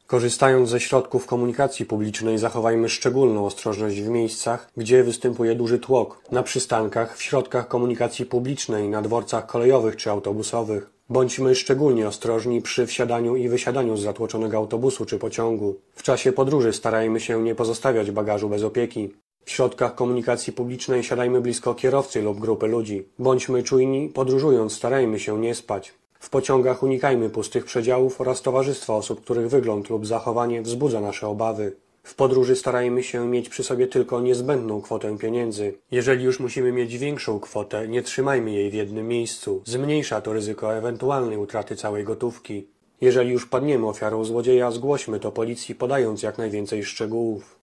Korzystając ze środków komunikacji publicznej zachowajmy szczególną ostrożność w miejscach, gdzie występuje duży tłok, na przystankach, w środkach komunikacji publicznej, na dworcach kolejowych czy autobusowych. Bądźmy szczególnie ostrożni przy wsiadaniu i wysiadaniu z zatłoczonego autobusu czy pociągu. W czasie podróży starajmy się nie pozostawiać bagażu bez opieki. W środkach komunikacji publicznej siadajmy blisko kierowcy lub grupy ludzi. Bądźmy czujni, podróżując starajmy się nie spać. W pociągach unikajmy pustych przedziałów oraz towarzystwa osób, których wygląd lub zachowanie wzbudza nasze obawy. W podróży starajmy się mieć przy sobie tylko niezbędną kwotę pieniędzy. Jeżeli już musimy mieć większą kwotę, nie trzymajmy jej w jednym miejscu. Zmniejsza to ryzyko ewentualnej utraty całej gotówki. Jeżeli już padniemy ofiarą złodzieja, zgłośmy to policji, podając jak najwięcej szczegółów.